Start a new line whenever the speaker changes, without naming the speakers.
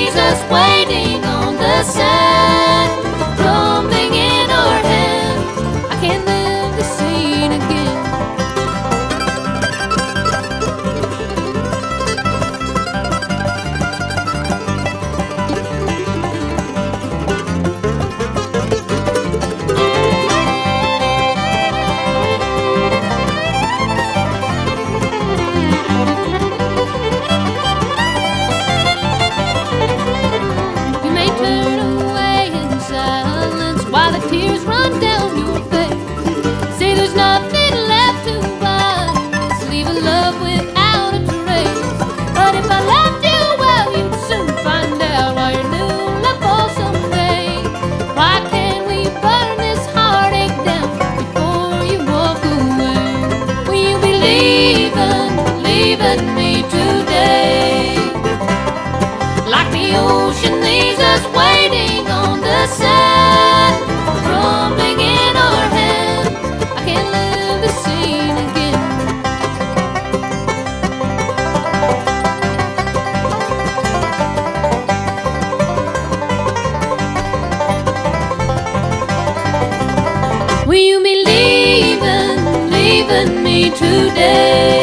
leaves us waiting on the sand, crumbling in our hands. I can't live the scene again. You may turn away in silence while the tears run down your face. Say there's nothing left to buy, just leave a love without a trace. But if I left you, well, you'd soon find out why your new love falls someday. Why can't we burn this heartache down before you walk away? Will you be leaving me today? Like the ocean leaves us waiting on the sand, crumbling in our hands. I can't live the scene again. Will you be leaving me today?